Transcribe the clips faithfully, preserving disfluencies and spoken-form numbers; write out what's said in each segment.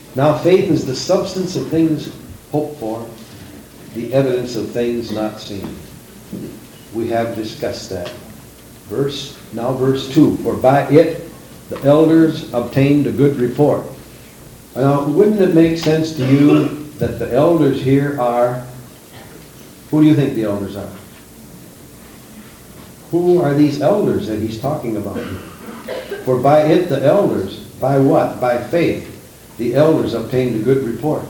Now faith is the substance of things hoped for, the evidence of things not seen. We have discussed that. Verse, now verse two. For by it the elders obtained a good report. Now, wouldn't it make sense to you that the elders here are, who do you think the elders are? Who are these elders that he's talking about? For by it the elders, by what? By faith, the elders obtained a good report.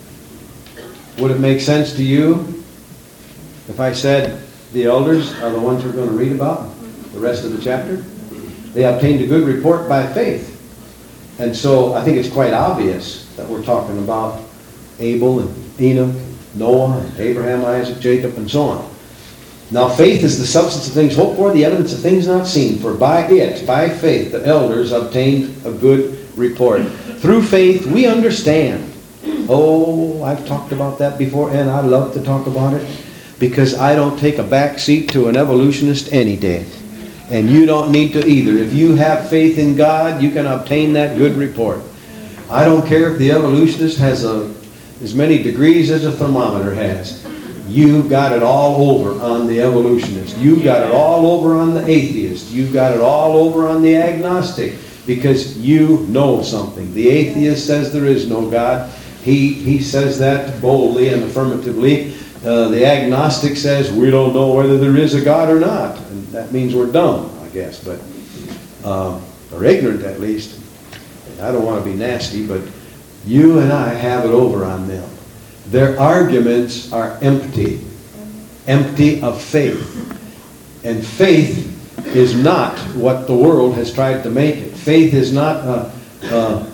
Would it make sense to you if I said the elders are the ones we're going to read about the rest of the chapter? They obtained a good report by faith. And so I think it's quite obvious that we're talking about Abel and Enoch, Noah, and Abraham, Isaac, Jacob, and so on. Now faith is the substance of things hoped for, the evidence of things not seen. For by it, by faith, the elders obtained a good report. Through faith we understand. Oh, I've talked about that before, and I love to talk about it because I don't take a back seat to an evolutionist any day. And you don't need to either. If you have faith in God, you can obtain that good report. I don't care if the evolutionist has a, as many degrees as a thermometer has. You've got it all over on the evolutionist. You've got it all over on the atheist. You've got it all over on the agnostic because you know something. The atheist says there is no God. He, he says that boldly and affirmatively. Uh, the agnostic says we don't know whether there is a God or not. And that means we're dumb, I guess, but um, or ignorant at least. I don't want to be nasty, but you and I have it over on them. Their arguments are empty, empty of faith. And faith is not what the world has tried to make it. Faith is not a, a,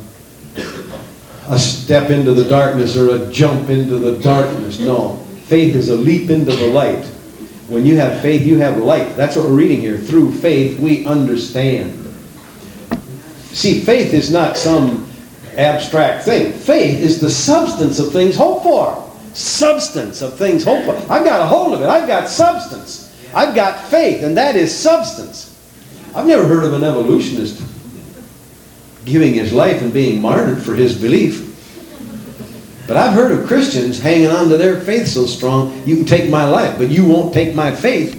a step into the darkness or a jump into the darkness. No. Faith is a leap into the light. When you have faith, you have light. That's what we're reading here. Through faith, we understand. See, faith is not some abstract thing. Faith is the substance of things hoped for. Substance of things hoped for. I've got a hold of it. I've got substance. I've got faith, and that is substance. I've never heard of an evolutionist giving his life and being martyred for his belief. But I've heard of Christians hanging on to their faith so strong, you can take my life, but you won't take my faith.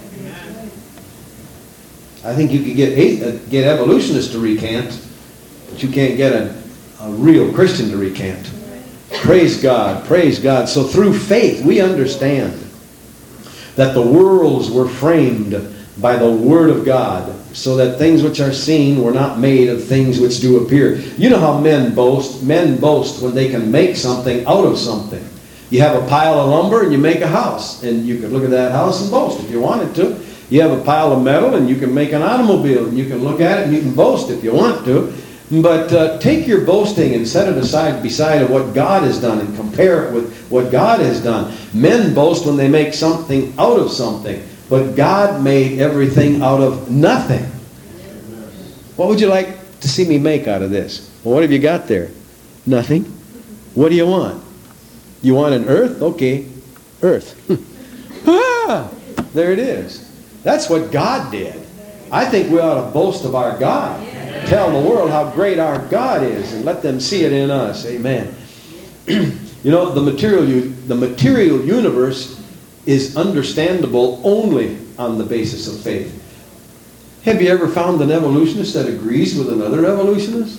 I think you could get, get evolutionists to recant, but you can't get a, a real Christian to recant. Praise God, praise God. So through faith we understand that the worlds were framed by the Word of God, so that things which are seen were not made of things which do appear. You know how men boast? Men boast when they can make something out of something. You have a pile of lumber and you make a house, and you can look at that house and boast if you wanted to. You have a pile of metal and you can make an automobile, and you can look at it and you can boast if you want to. But uh, take your boasting and set it aside beside of what God has done and compare it with what God has done. Men boast when they make something out of something. But God made everything out of nothing. What would you like to see me make out of this? Well, what have you got there? Nothing. What do you want? You want an earth? Okay, earth. Ah, there it is. That's what God did. I think we ought to boast of our God. Tell the world how great our God is and let them see it in us. Amen. You know, the material, the material universe is understandable only on the basis of faith. Have you ever found an evolutionist that agrees with another evolutionist?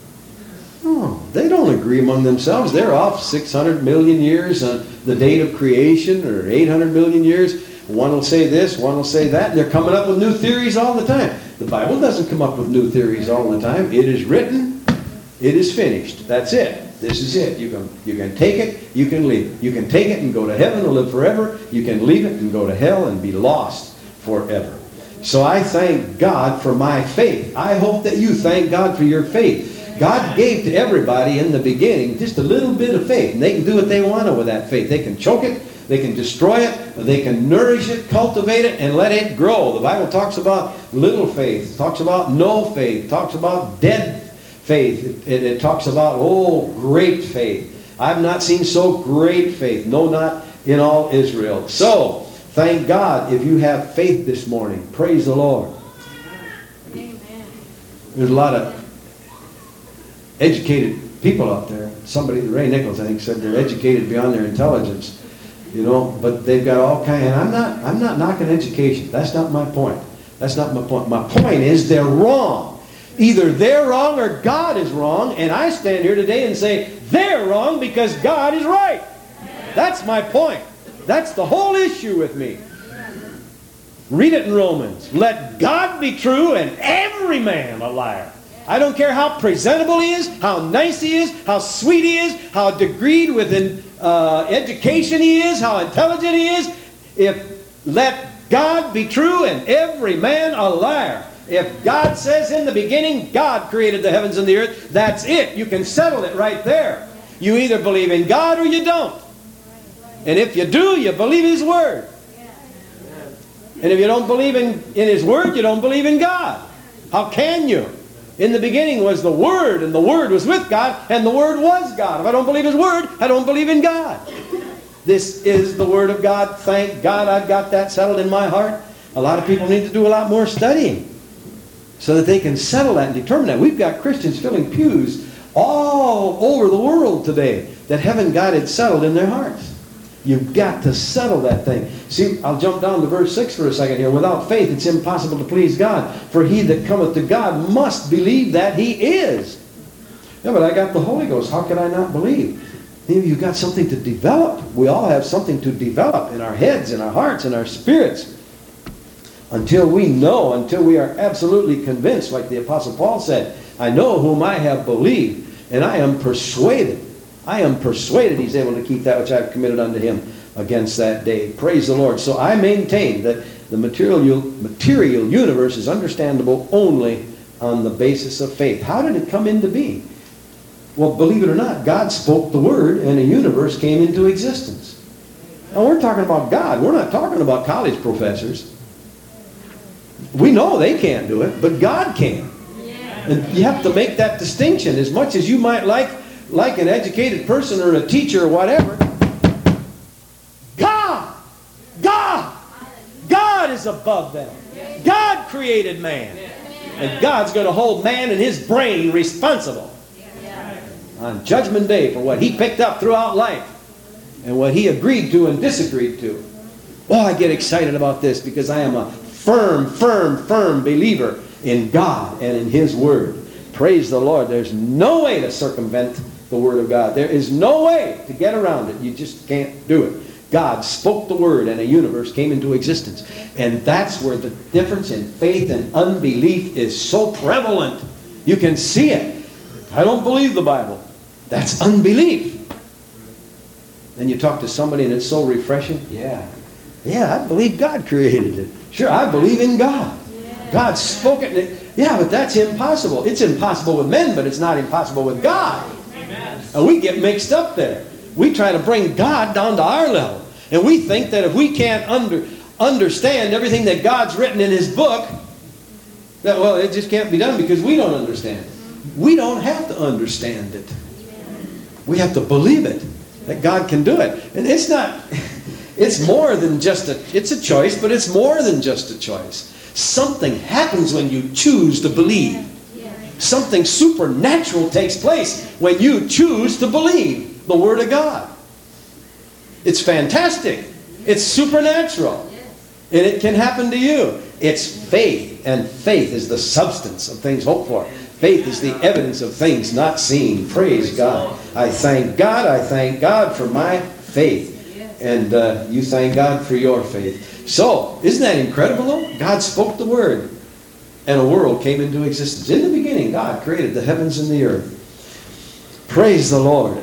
Oh, they don't agree among themselves. They're off six hundred million years on the date of creation, or eight hundred million years. One will say this, one will say that, and they're coming up with new theories all the time. The Bible doesn't come up with new theories all the time. It is written, it is finished. That's it. This is it. You can, you can take it, you can leave it. You can take it and go to heaven and live forever. You can leave it and go to hell and be lost forever. So I thank God for my faith. I hope that you thank God for your faith. God gave to everybody in the beginning just a little bit of faith, and they can do what they want with that faith. They can choke it, they can destroy it, they can nourish it, cultivate it, and let it grow. The Bible talks about little faith, talks about no faith, talks about dead faith. It, it, it talks about, oh, great faith. I've not seen so great faith. No, not in all Israel. So, thank God if you have faith this morning. Praise the Lord. Amen. There's a lot of educated people up there. Somebody, Ray Nichols, I think, said they're educated beyond their intelligence. You know, but they've got all kind. And I'm not, I'm not knocking education. That's not my point. That's not my point. My point is they're wrong. Either they're wrong or God is wrong. And I stand here today and say they're wrong because God is right. That's my point. That's the whole issue with me. Read it in Romans. Let God be true and every man a liar. I don't care how presentable he is, how nice he is, how sweet he is, how degreed within uh, education he is, how intelligent he is. If let God be true and every man a liar. If God says in the beginning, God created the heavens and the earth, that's it. You can settle it right there. You either believe in God or you don't. And if you do, you believe His Word. And if you don't believe in, in His Word, you don't believe in God. How can you? In the beginning was the Word, and the Word was with God, and the Word was God. If I don't believe His Word, I don't believe in God. This is the Word of God. Thank God I've got that settled in my heart. A lot of people need to do a lot more studying so that they can settle that and determine that. We've got Christians filling pews all over the world today that haven't got it settled in their hearts. You've got to settle that thing. See, I'll jump down to verse six for a second here. Without faith, it's impossible to please God. For he that cometh to God must believe that He is. Yeah, but I got the Holy Ghost. How can I not believe? You've got something to develop. We all have something to develop in our heads, in our hearts, in our spirits. Until we know, until we are absolutely convinced, like the Apostle Paul said, I know whom I have believed, and I am persuaded. I am persuaded He's able to keep that which I have committed unto Him against that day. Praise the Lord. So I maintain that the material, material universe is understandable only on the basis of faith. How did it come into being? Well, believe it or not, God spoke the Word and a universe came into existence. Now we're talking about God. We're not talking about college professors. We know they can't do it, but God can. And you have to make that distinction. As much as you might like like an educated person or a teacher or whatever, God, God, God is above them. God created man. And God's going to hold man and his brain responsible on Judgment Day for what he picked up throughout life and what he agreed to and disagreed to. Oh, I get excited about this because I am a firm, firm, firm believer in God and in His Word. Praise the Lord. There's no way to circumvent the Word of God. There is no way to get around it. You just can't do it. God spoke the Word and a universe came into existence. And that's where the difference in faith and unbelief is so prevalent. You can see it. I don't believe the Bible. That's unbelief. Then you talk to somebody and it's so refreshing. Yeah. Yeah, I believe God created it. Sure, I believe in God. God spoke it. Yeah, but that's impossible. It's impossible with men, but it's not impossible with God. And we get mixed up there. We try to bring God down to our level. And we think that if we can't under, understand everything that God's written in His book, that, well, it just can't be done because we don't understand it. We don't have to understand it. We have to believe it, that God can do it. And it's not, it's more than just a, it's a choice, but it's more than just a choice. Something happens when you choose to believe. Something supernatural takes place when you choose to believe the Word of God. It's fantastic. It's supernatural. And it can happen to you. It's faith. And faith is the substance of things hoped for. Faith is the evidence of things not seen. Praise God. I thank God. I thank God for my faith. And uh, you thank God for your faith. So, isn't that incredible though? God spoke the Word. And a world came into existence. In the beginning, God created the heavens and the earth. Praise the Lord.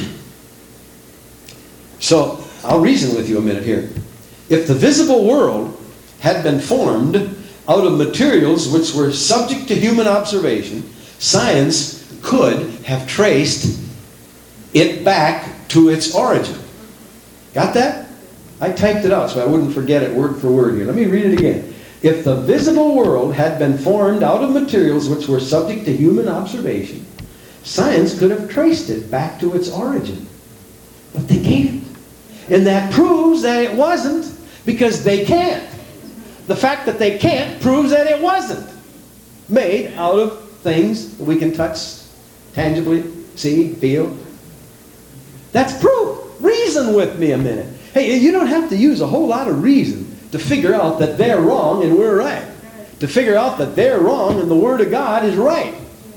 So, I'll reason with you a minute here. If the visible world had been formed out of materials which were subject to human observation, science could have traced it back to its origin. Got that? I typed it out so I wouldn't forget it word for word here. Let me read it again. If the visible world had been formed out of materials which were subject to human observation, science could have traced it back to its origin. But they can't. And that proves that it wasn't, because they can't. The fact that they can't proves that it wasn't made out of things that we can touch, tangibly see, feel. That's proof. Reason with me a minute. Hey, you don't have to use a whole lot of reason to figure out that they're wrong and we're right. To figure out that they're wrong and the Word of God is right.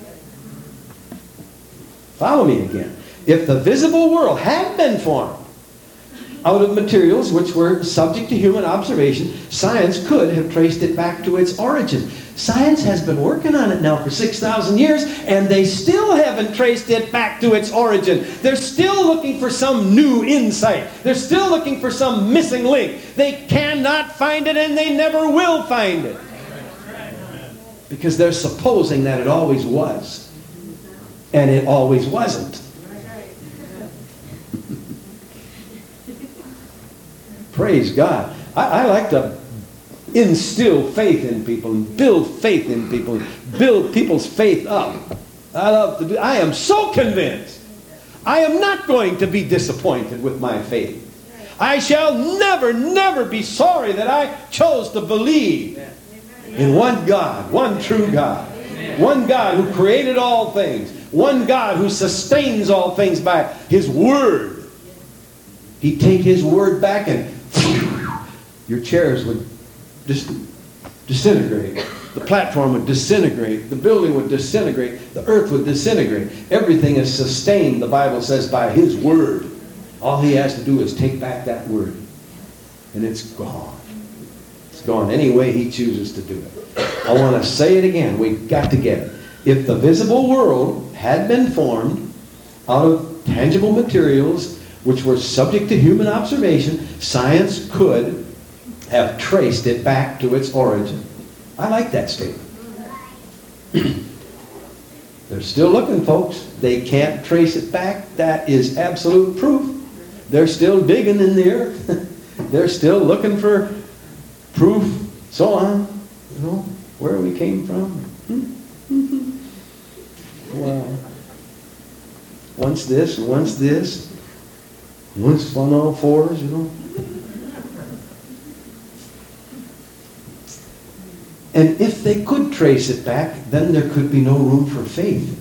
Follow me again. If the visible world had been formed out of materials which were subject to human observation, science could have traced it back to its origin. Science has been working on it now for six thousand years, and they still haven't traced it back to its origin. They're still looking for some new insight. They're still looking for some missing link. They cannot find it, and they never will find it. Because they're supposing that it always was. And it always wasn't. Praise God. I, I like to instill faith in people and build faith in people and build people's faith up. I love to do. I am so convinced I am not going to be disappointed with my faith. I shall never, never be sorry that I chose to believe in one God, one true God, one God who created all things, one God who sustains all things by His Word. He'd take His Word back and your chairs would dis- disintegrate. The platform would disintegrate. The building would disintegrate. The earth would disintegrate. Everything is sustained, the Bible says, by His Word. All He has to do is take back that Word. And it's gone. It's gone any way He chooses to do it. I want to say it again. We've got to get it. If the visible world had been formed out of tangible materials which were subject to human observation, science could have traced it back to its origin. I like that statement. They're still looking, folks. They can't trace it back. That is absolute proof. They're still digging in the earth. They're still looking for proof, so on. You know, where we came from. Wow. Once this, and once this. Once on all fours, you know. And if they could trace it back, then there could be no room for faith.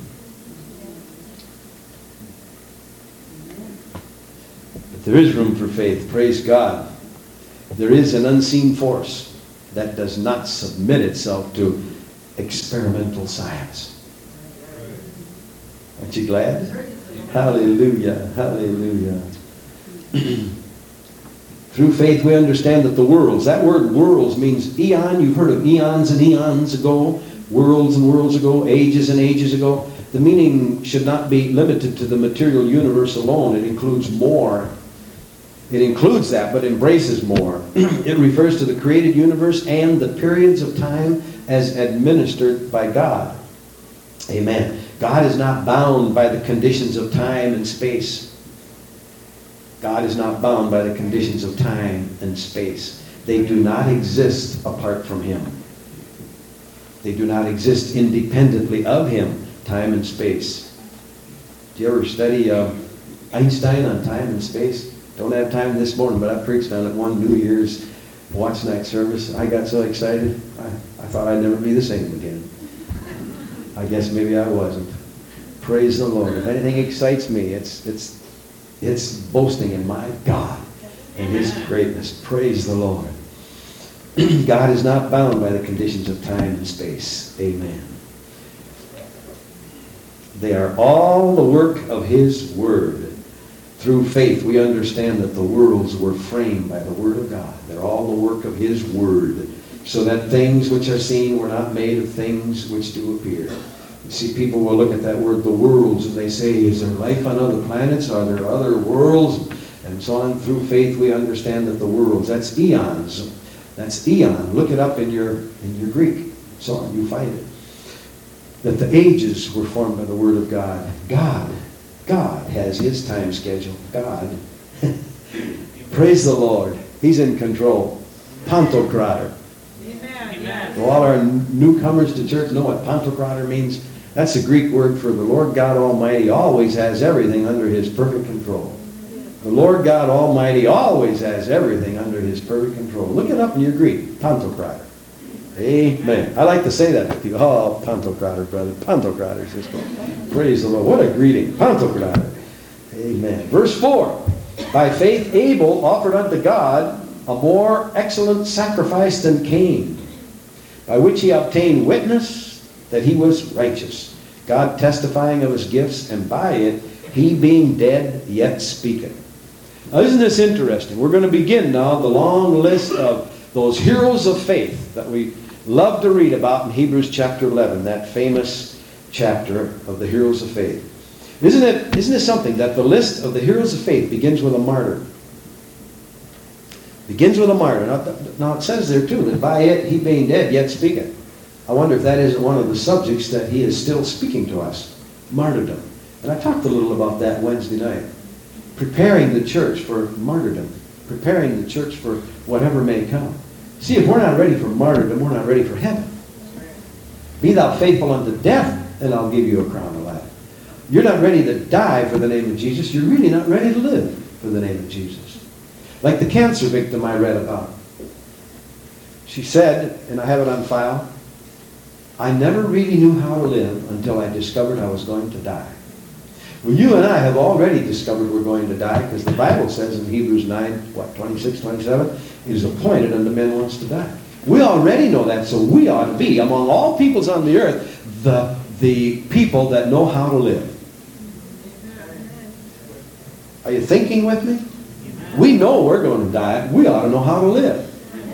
But there is room for faith, praise God. There is an unseen force that does not submit itself to experimental science. Aren't you glad? Hallelujah, hallelujah. Through faith we understand that the worlds, that word worlds means eon. You've heard of eons and eons ago, worlds and worlds ago, ages and ages ago. The meaning should not be limited to the material universe alone. It includes more. It includes that, but embraces more. It refers to the created universe and the periods of time as administered by God. Amen. God is not bound by the conditions of time and space. God is not bound by the conditions of time and space. They do not exist apart from Him. They do not exist independently of Him, time and space. Do you ever study uh, Einstein on time and space? Don't have time this morning, but I preached on it one New Year's watch night service. I got so excited, I, I thought I'd never be the same again. I guess maybe I wasn't. Praise the Lord. If anything excites me, it's it's it's boasting in my God and His greatness. Praise the Lord. God is not bound by the conditions of time and space. Amen. They are all the work of His Word. Through faith we understand that the worlds were framed by the Word of God. They're all the work of His Word. So that things which are seen were not made of things which do appear. You see, people will look at that word, the worlds, and they say, is there life on other planets? Are there other worlds? And so on. Through faith we understand that the worlds, that's eons. That's eon. Look it up in your in your Greek. So on, you find it. That the ages were formed by the Word of God. God. God has His time schedule. God. Praise the Lord. He's in control. Pantocrator. Amen. So all our newcomers to church know what Pantocrator means. That's the Greek word for the Lord God Almighty always has everything under His perfect control. The Lord God Almighty always has everything under His perfect control. Look it up in your Greek. Pantocrator. Amen. I like to say that to people. Oh, Pantocrator, brother. Pantocrator, sister. Praise the Lord. What a greeting. Pantocrator. Amen. Verse four. By faith Abel offered unto God a more excellent sacrifice than Cain, by which he obtained witness that he was righteous, God testifying of his gifts, and by it he being dead yet speaketh. Now isn't this interesting? We're going to begin now the long list of those heroes of faith that we love to read about in Hebrews chapter eleven, that famous chapter of the heroes of faith. Isn't it, isn't it something that the list of the heroes of faith begins with a martyr? Begins with a martyr. Now, now it says there too, that by it he being dead yet speaketh. I wonder if that isn't one of the subjects that he is still speaking to us. Martyrdom. And I talked a little about that Wednesday night. Preparing the church for martyrdom. Preparing the church for whatever may come. See, if we're not ready for martyrdom, we're not ready for heaven. Be thou faithful unto death, and I'll give you a crown of life. You're not ready to die for the name of Jesus. You're really not ready to live for the name of Jesus. Like the cancer victim I read about. She said, and I have it on file, I never really knew how to live until I discovered I was going to die. Well, you and I have already discovered we're going to die, because the Bible says in Hebrews nine, what, twenty-six, twenty-seven, it is appointed unto men once to die. We already know that, so we ought to be, among all peoples on the earth, the, the people that know how to live. Are you thinking with me? We know we're going to die. We ought to know how to live.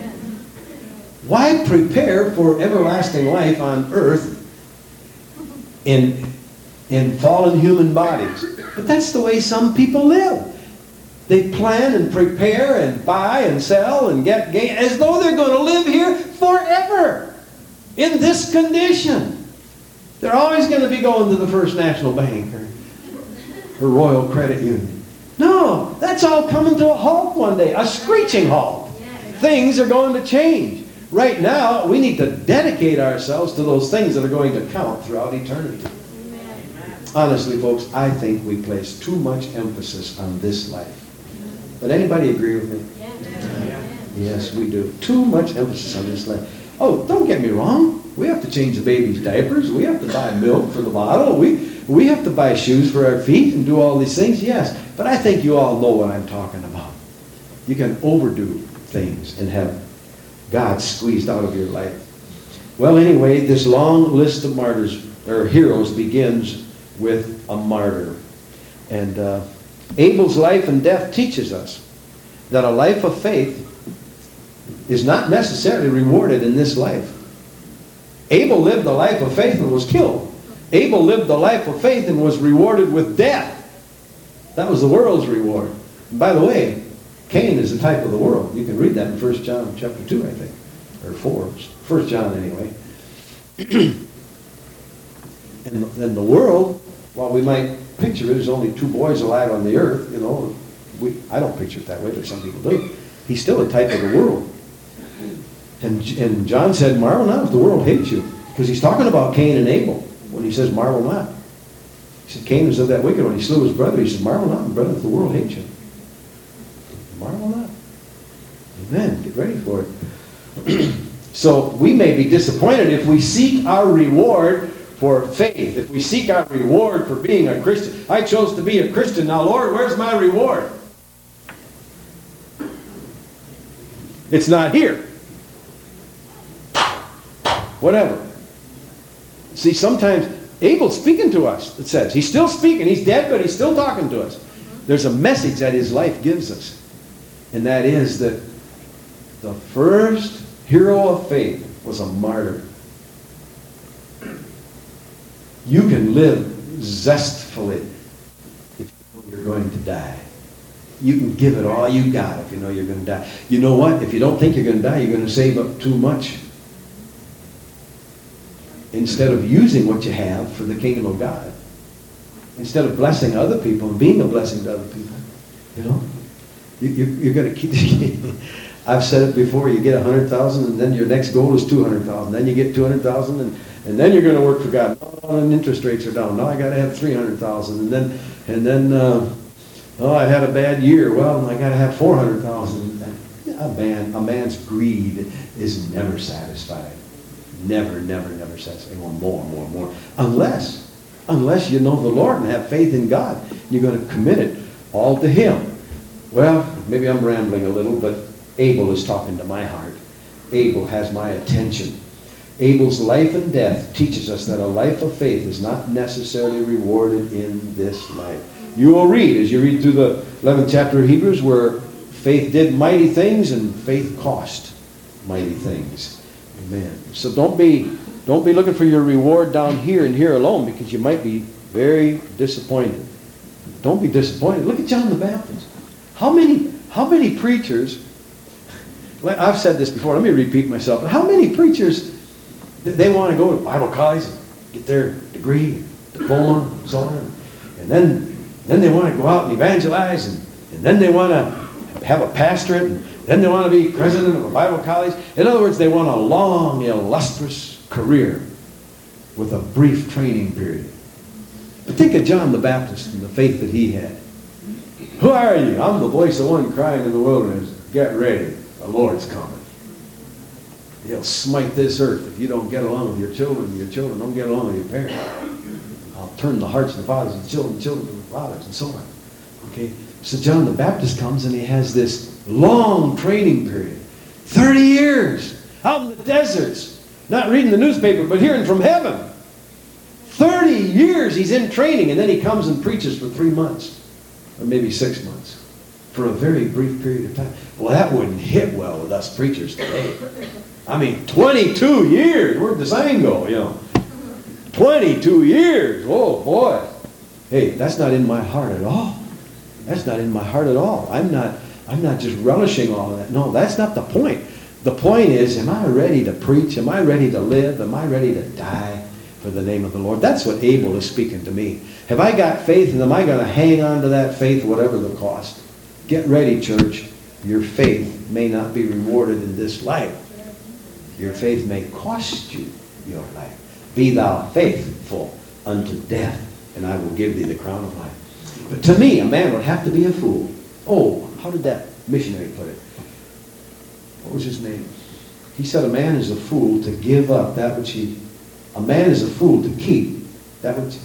Why prepare for everlasting life on earth in, in fallen human bodies? But that's the way some people live. They plan and prepare and buy and sell and get gain as though they're going to live here forever in this condition. They're always going to be going to the First National Bank or, or Royal Credit Union. No, that's all coming to a halt one day, a screeching halt. Things are going to change. Right now, we need to dedicate ourselves to those things that are going to count throughout eternity. Honestly, folks, I think we place too much emphasis on this life. But anybody agree with me? Yes, we do. Too much emphasis on this life. Oh, don't get me wrong. We have to change the baby's diapers. We have to buy milk for the bottle. We, we have to buy shoes for our feet and do all these things. Yes, but I think you all know what I'm talking about. You can overdo things and have God squeezed out of your life. Well, anyway, this long list of martyrs, or heroes, begins with a martyr. And uh, Abel's life and death teaches us that a life of faith is not necessarily rewarded in this life. Abel lived a life of faith and was killed. Abel lived a life of faith and was rewarded with death. That was the world's reward. And by the way, Cain is the type of the world. You can read that in First John chapter two, I think. Or four. First John anyway. and, and the world, while we might picture it as only two boys alive on the earth, you know, we, I don't picture it that way, but some people do. He's still a type of the world. And, and John said, marvel not if the world hates you. Because he's talking about Cain and Abel when he says, marvel not. He said, Cain was of that wicked one. He slew his brother. He said, marvel not, brother, if the world hates you. Marvel not. Amen. Get ready for it. So we may be disappointed if we seek our reward for faith. If we seek our reward for being a Christian. I chose to be a Christian. Now, Lord, where's my reward? It's not here. Whatever. See, sometimes Abel's speaking to us, it says. He's still speaking. He's dead, but he's still talking to us. There's a message that his life gives us. And that is that the first hero of faith was a martyr. You can live zestfully if you know you're going to die. You can give it all you got if you know you're going to die. You know what? If you don't think you're going to die, you're going to save up too much. Instead of using what you have for the kingdom of God. Instead of blessing other people and being a blessing to other people. You know? You, you, you're going to keep... I've said it before, you get one hundred thousand and then your next goal is two hundred thousand. Then you get two hundred thousand and, and then you're going to work for God. Oh, and interest rates are down. Now I got to have three hundred thousand. And then, and then uh, oh, I had a bad year. Well, I got to have four hundred thousand. A man, a man's greed is never satisfied. Never, never, never says, they want more, more, more. Unless, unless you know the Lord and have faith in God. You're going to commit it all to Him. Well, maybe I'm rambling a little, but Abel is talking to my heart. Abel has my attention. Abel's life and death teaches us that a life of faith is not necessarily rewarded in this life. You will read, as you read through the eleventh chapter of Hebrews, where faith did mighty things and faith cost mighty things. Amen. So don't be, don't be looking for your reward down here and here alone, because you might be very disappointed. Don't be disappointed. Look at John the Baptist. How many, how many preachers, I've said this before, let me repeat myself, but how many preachers, they want to go to Bible college and get their degree, diploma, and so on, and then, then they want to go out and evangelize, and, and then they want to have a pastorate, and then they want to be president of a Bible college. In other words, they want a long, illustrious career with a brief training period. But think of John the Baptist and the faith that he had. Who are you? I'm the voice of one crying in the wilderness. Get ready. The Lord's coming. He'll smite this earth if you don't get along with your children. Your children don't get along with your parents. I'll turn the hearts of the fathers and children, children to the fathers, and so on. Okay? So John the Baptist comes and he has this long training period. thirty years out in the deserts. Not reading the newspaper, but hearing from heaven. thirty years he's in training, and then he comes and preaches for three months. Or maybe six months. For a very brief period of time. Well, that wouldn't hit well with us preachers today. I mean, twenty-two years. Where'd the sign go, you know? twenty-two years. Oh, boy. Hey, that's not in my heart at all. That's not in my heart at all. I'm not, I'm not just relishing all of that. No, that's not the point. The point is, am I ready to preach? Am I ready to live? Am I ready to die for the name of the Lord? That's what Abel is speaking to me. Have I got faith, and am I going to hang on to that faith whatever the cost? Get ready, church. Your faith may not be rewarded in this life. Your faith may cost you your life. Be thou faithful unto death, and I will give thee the crown of life. But to me, a man would have to be a fool. Oh, how did that missionary put it? What was his name? He said a man is a fool to give up that which he... A man is a fool to keep that which...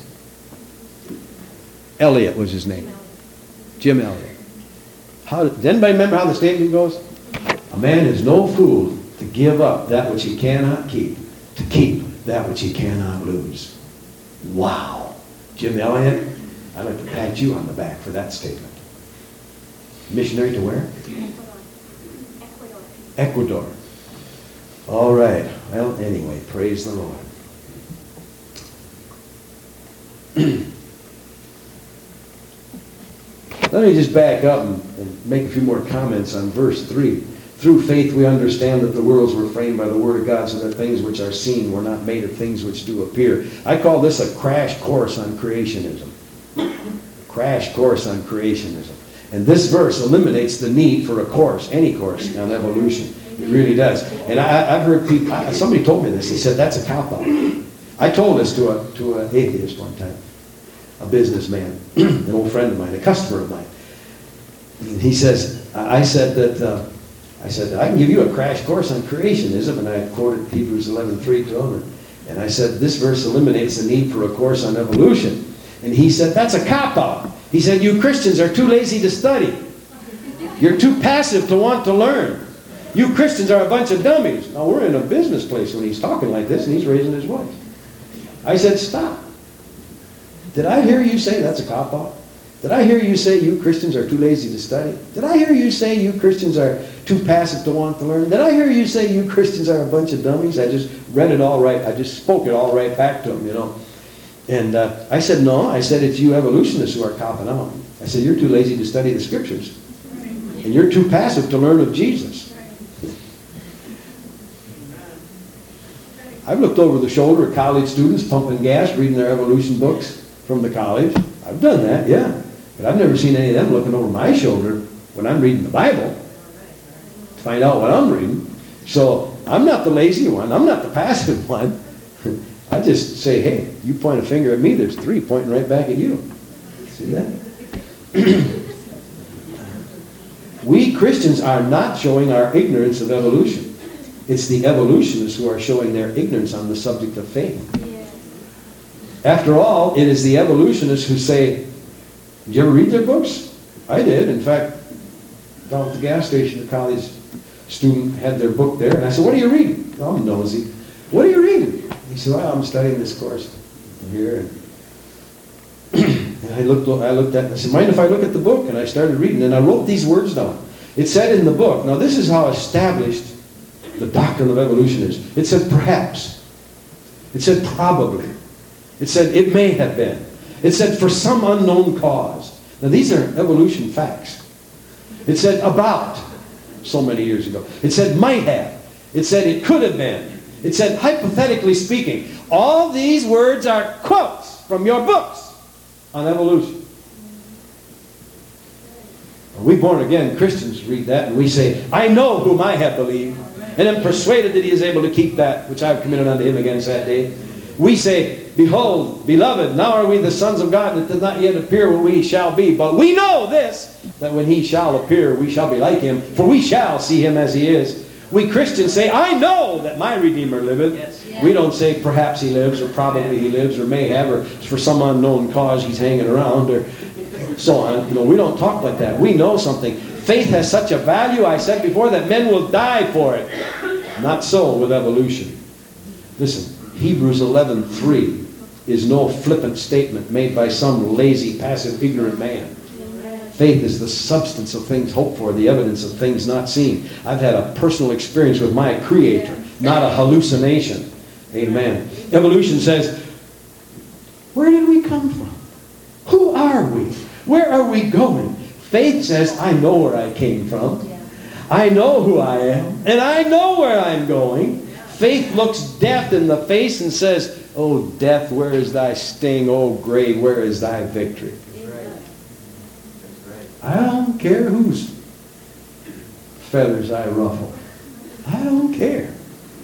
Elliot was his name. Jim Elliot. How, does anybody remember how the statement goes? A man is no fool to give up that which he cannot keep, to keep that which he cannot lose. Wow. Jim Elliot, I'd like to pat you on the back for that statement. Missionary to where? Ecuador. Ecuador. All right. Well, anyway, praise the Lord. Let me just back up and, and make a few more comments on verse three. Through faith we understand that the worlds were framed by the word of God, so that things which are seen were not made of things which do appear. I call this a crash course on creationism. Crash course on creationism. And this verse eliminates the need for a course, any course on evolution. It really does. And I, I've heard people, I, somebody told me this. He said, that's a cop-out. I told this to a to an atheist one time, a businessman, an old friend of mine, a customer of mine. And he says, I said that, uh, I said, I can give you a crash course on creationism, and I quoted Hebrews eleven three to him. And I said, this verse eliminates the need for a course on evolution. And he said, that's a cop-out. He said, you Christians are too lazy to study. You're too passive to want to learn. You Christians are a bunch of dummies. Now, we're in a business place when he's talking like this, and he's raising his voice. I said, stop. Did I hear you say that's a cop-out? Did I hear you say you Christians are too lazy to study? Did I hear you say you Christians are too passive to want to learn? Did I hear you say you Christians are a bunch of dummies? I just read it all right. I just spoke it all right back to him, you know. And uh, I said, no. I said, it's you evolutionists who are copping out. I said, you're too lazy to study the scriptures. And you're too passive to learn of Jesus. I've looked over the shoulder at college students pumping gas, reading their evolution books from the college. I've done that, yeah. But I've never seen any of them looking over my shoulder when I'm reading the Bible to find out what I'm reading. So I'm not the lazy one. I'm not the passive one. I just say, hey, you point a finger at me, there's three pointing right back at you. See that? We Christians are not showing our ignorance of evolution. It's the evolutionists who are showing their ignorance on the subject of faith. After all, it is the evolutionists who say, did you ever read their books? I did. In fact, down at the gas station, a college student had their book there, and I said, what are you reading? Oh, I'm nosy. What are you reading? He said, well, I'm studying this course here. And I looked, I looked at it and I said, mind if I look at the book? And I started reading, and I wrote these words down. It said in the book, now this is how established the doctrine of evolution is. It said perhaps. It said probably. It said it may have been. It said for some unknown cause. Now these are evolution facts. It said about so many years ago. It said might have. It said it could have been. It said hypothetically speaking. All these words are quotes from your books on evolution. We born-again Christians read that and we say, I know whom I have believed, and am persuaded that he is able to keep that which I have committed unto him against that day. We say, behold, beloved, now are we the sons of God, and it does not yet appear what we shall be. But we know this, that when he shall appear, we shall be like him, for we shall see him as he is. We Christians say, I know that my Redeemer liveth. Yes. Yeah. We don't say perhaps he lives, or probably he lives, or may have, or for some unknown cause he's hanging around, or so on. You know, we don't talk like that. We know something. Faith has such a value, I said before, that men will die for it. Not so with evolution. Listen, Hebrews eleven three is no flippant statement made by some lazy, passive, ignorant man. Faith is the substance of things hoped for, the evidence of things not seen. I've had a personal experience with my Creator, not a hallucination. Amen. Evolution says, where did we come from? Who are we? Where are we going? Faith says, I know where I came from. I know who I am. And I know where I'm going. Faith looks death in the face and says, oh, death, where is thy sting? Oh, grave, where is thy victory? I don't care whose feathers I ruffle. I don't care.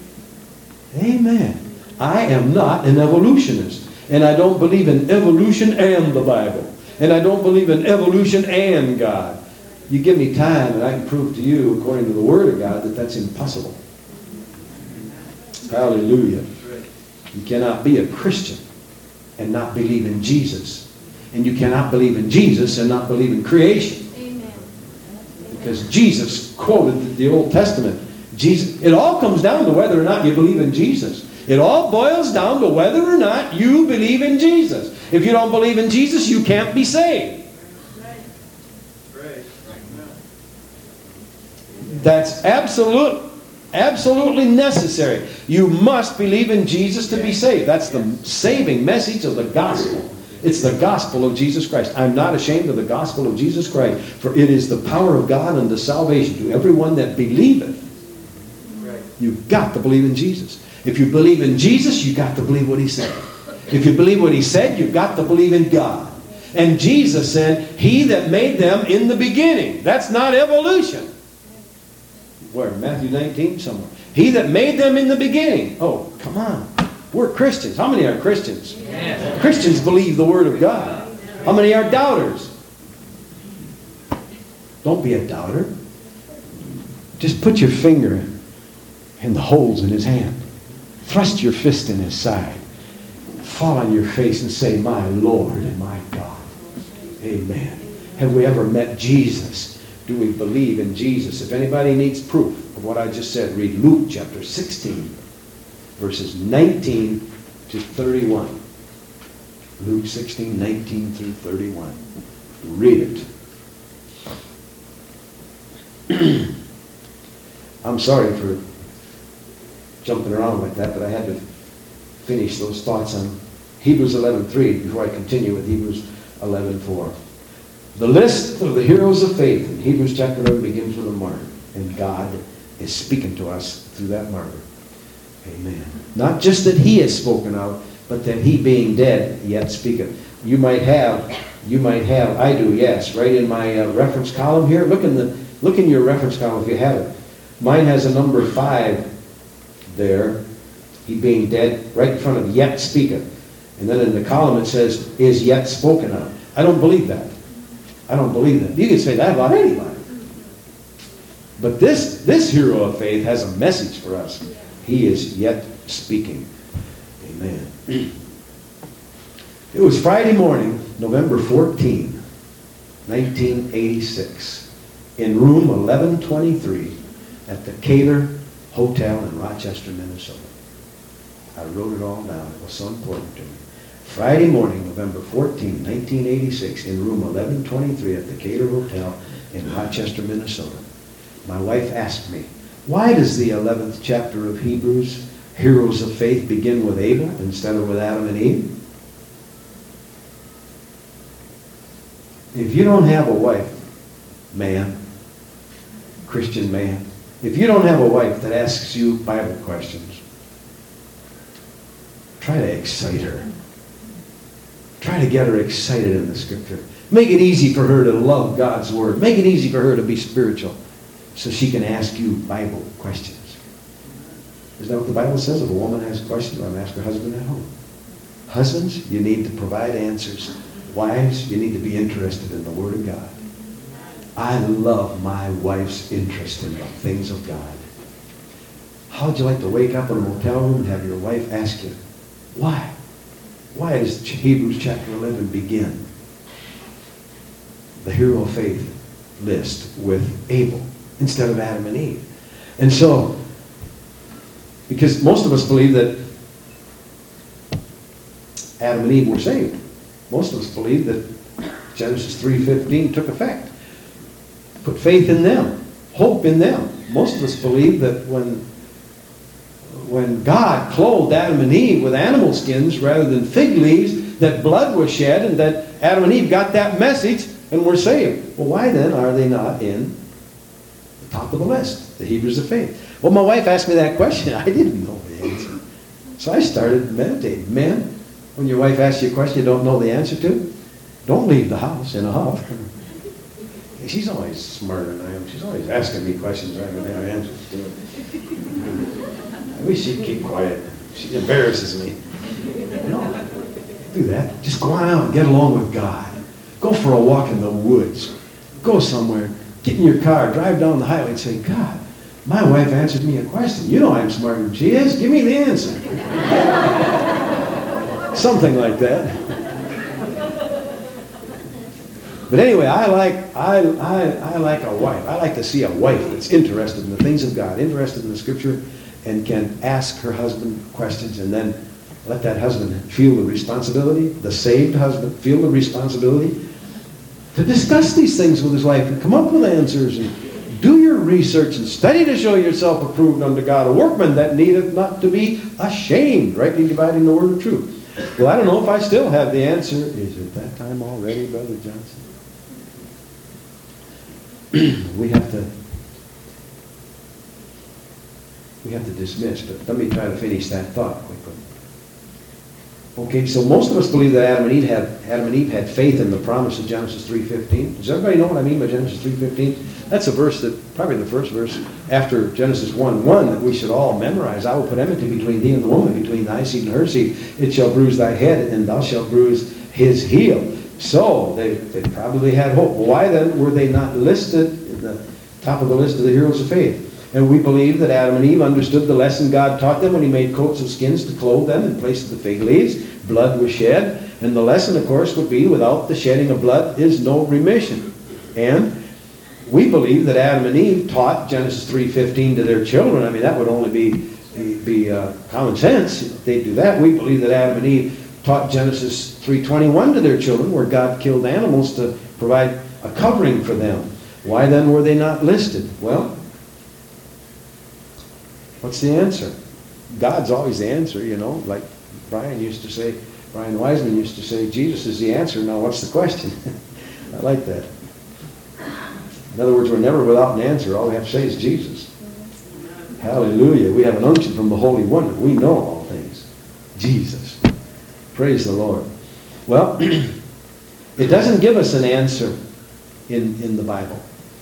Amen. I am not an evolutionist. And I don't believe in evolution and the Bible. And I don't believe in evolution and God. You give me time and I can prove to you, according to the Word of God, that that's impossible. Hallelujah. You cannot be a Christian and not believe in Jesus. And you cannot believe in Jesus and not believe in creation. Amen. Because Jesus quoted the Old Testament. Jesus, it all comes down to whether or not you believe in Jesus. It all boils down to whether or not you believe in Jesus. If you don't believe in Jesus, you can't be saved. That's absolute, absolutely necessary. You must believe in Jesus to be saved. That's the saving message of the gospel. It's the gospel of Jesus Christ. I'm not ashamed of the gospel of Jesus Christ, for it is the power of God unto salvation to everyone that believeth. You've got to believe in Jesus. If you believe in Jesus, you've got to believe what He said. If you believe what He said, you've got to believe in God. And Jesus said, He that made them in the beginning. That's not evolution. Where? Matthew nineteen somewhere. He that made them in the beginning. Oh, come on. We're Christians. How many are Christians? Yes. Christians believe the Word of God. How many are doubters? Don't be a doubter. Just put your finger in, in the holes in His hand. Thrust your fist in His side. Fall on your face and say, my Lord and my God. Amen. Have we ever met Jesus? Do we believe in Jesus? If anybody needs proof of what I just said, read Luke chapter sixteen, verses nineteen to thirty-one. Luke sixteen, nineteen through thirty-one. Read it. I'm sorry for jumping around like that, but I had to finish those thoughts on Hebrews eleven three before I continue with Hebrews eleven four. The list of the heroes of faith in Hebrews chapter eleven begins with a martyr. And God is speaking to us through that martyr. Amen. Not just that he has spoken out, but that he being dead yet speaketh. You might have, you might have, I do, yes, right in my uh, reference column here. Look in the, look in your reference column if you have it. Mine has a number five there. He being dead, right in front of yet speaketh. And then in the column it says, is yet spoken of. I don't believe that. I don't believe that. You can say that about anybody. But this, this hero of faith has a message for us. He is yet speaking. Amen. It was Friday morning, November fourteenth, nineteen eighty-six, in room eleven twenty-three at the Kaler Hotel in Rochester, Minnesota. I wrote it all down. It was so important to me. Friday morning, November fourteenth, nineteen eighty-six, in room eleven twenty-three at the Kaler Hotel in Rochester, Minnesota. My wife asked me, why does the eleventh chapter of Hebrews, Heroes of Faith, begin with Abel instead of with Adam and Eve? If you don't have a wife, man, Christian man, if you don't have a wife that asks you Bible questions, try to excite her. Try to get her excited in the Scripture. Make it easy for her to love God's Word. Make it easy for her to be spiritual so she can ask you Bible questions. Isn't that what the Bible says? If a woman has a question, let her ask her husband at home. Husbands, you need to provide answers. Wives, you need to be interested in the Word of God. I love my wife's interest in the things of God. How would you like to wake up in a motel room and have your wife ask you, why? Why does Hebrews chapter eleven begin the hero of faith list with Abel instead of Adam and Eve? And so, because most of us believe that Adam and Eve were saved. Most of us believe that Genesis three fifteen took effect. Put faith in them, hope in them. Most of us believe that when when God clothed Adam and Eve with animal skins rather than fig leaves, that blood was shed and that Adam and Eve got that message and were saved. Well, why then are they not in the top of the list, the Hebrews of faith? Well, my wife asked me that question. I didn't know the answer. So I started meditating. Men, when your wife asks you a question you don't know the answer to, don't leave the house in a huff. She's always smarter than I am. She's always asking me questions I don't have answers to. I wish she'd keep quiet. She embarrasses me. No, do that. Just go on out and get along with God. Go for a walk in the woods. Go somewhere. Get in your car. Drive down the highway and say, God, my wife answered me a question. You know I'm smarter than she is. Give me the answer. Something like that. But anyway, I like I, I, I like a wife. I like to see a wife that's interested in the things of God, interested in the Scripture, and can ask her husband questions and then let that husband feel the responsibility, the saved husband feel the responsibility to discuss these things with his wife and come up with answers and do your research and study to show yourself approved unto God, a workman that needeth not to be ashamed, rightly dividing the word of truth. Well, I don't know if I still have the answer. Is it that time already, Brother Johnson? we have to we have to dismiss, but let me try to finish that thought quickly. Okay, so most of us believe that Adam and Eve had Adam and Eve had faith in the promise of Genesis three fifteen. Does everybody know what I mean by Genesis three fifteen? That's a verse that, probably the first verse after Genesis one one that we should all memorize. I will put enmity between thee and the woman, between thy seed and her seed. It shall bruise thy head, and thou shalt bruise his heel. So, they, they probably had hope. Why then were they not listed in the top of the list of the heroes of faith? And we believe that Adam and Eve understood the lesson God taught them when he made coats of skins to clothe them in place of the fig leaves. Blood was shed. And the lesson, of course, would be without the shedding of blood is no remission. And we believe that Adam and Eve taught Genesis three fifteen to their children. I mean, that would only be, be, be uh, common sense if they do that. We believe that Adam and Eve taught Genesis three twenty-one to their children, where God killed animals to provide a covering for them. Why then were they not listed? Well, what's the answer? God's always the answer, you know. Like Brian used to say, Brian Wiseman used to say, Jesus is the answer. Now what's the question? I like that. In other words, we're never without an answer. All we have to say is Jesus. Hallelujah. We have an unction from the Holy One. We know all things. Jesus. Praise the Lord. Well, it doesn't give us an answer in, in the Bible.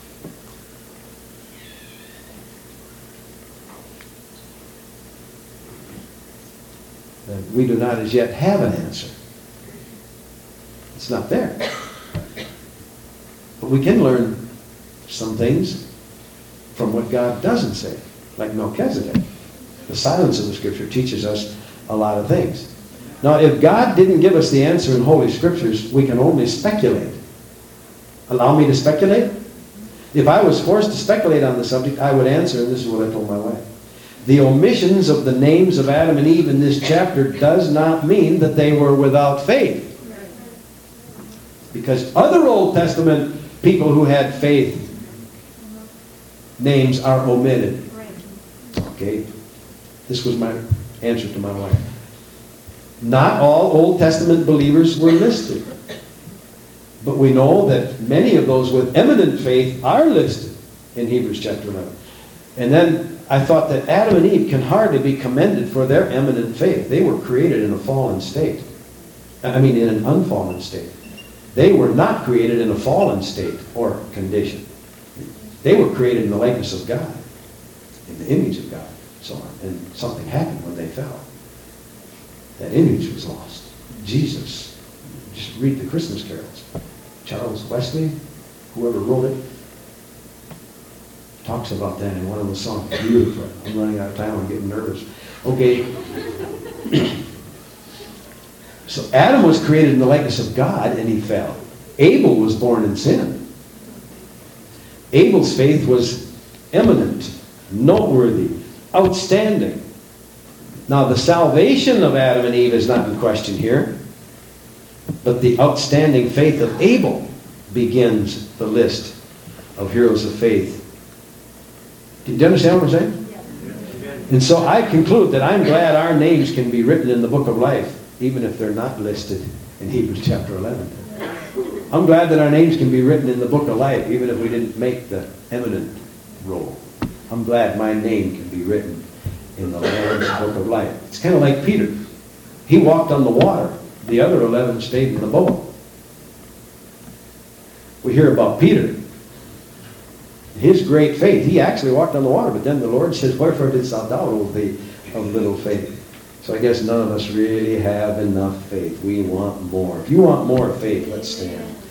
And we do not as yet have an answer. It's not there. But we can learn some things from what God doesn't say, like Melchizedek. The silence of the Scripture teaches us a lot of things. Now, if God didn't give us the answer in Holy Scriptures, we can only speculate. Allow me to speculate? If I was forced to speculate on the subject, I would answer, and this is what I told my wife. The omissions of the names of Adam and Eve in this chapter does not mean that they were without faith. Because other Old Testament people who had faith, names are omitted. Okay? This was my answer to my wife. Not all Old Testament believers were listed. But we know that many of those with eminent faith are listed in Hebrews chapter eleven. And then I thought that Adam and Eve can hardly be commended for their eminent faith. They were created in a fallen state. I mean, in an unfallen state. They were not created in a fallen state or condition. They were created in the likeness of God, in the image of God, so on. And something happened when they fell. That image was lost. Jesus, just read the Christmas carols. Charles Wesley, whoever wrote it, talks about that in one of the songs. Beautiful. I'm running out of time. I'm getting nervous. Okay. So Adam was created in the likeness of God, and he fell. Abel was born in sin. Abel's faith was eminent, noteworthy, outstanding. Now, the salvation of Adam and Eve is not in question here, but the outstanding faith of Abel begins the list of heroes of faith. Do you understand what I'm saying? Yes. And so I conclude that I'm glad our names can be written in the book of life, even if they're not listed in Hebrews chapter eleven. I'm glad that our names can be written in the book of life, even if we didn't make the eminent roll. I'm glad my name can be written in the Lamb's book of life. It's kind of like Peter. He walked on the water. The other eleven stayed in the boat. We hear about Peter. His great faith. He actually walked on the water, but then the Lord says, "Wherefore didst thou doubt, O thee of little faith?" So I guess none of us really have enough faith. We want more. If you want more faith, let's stand.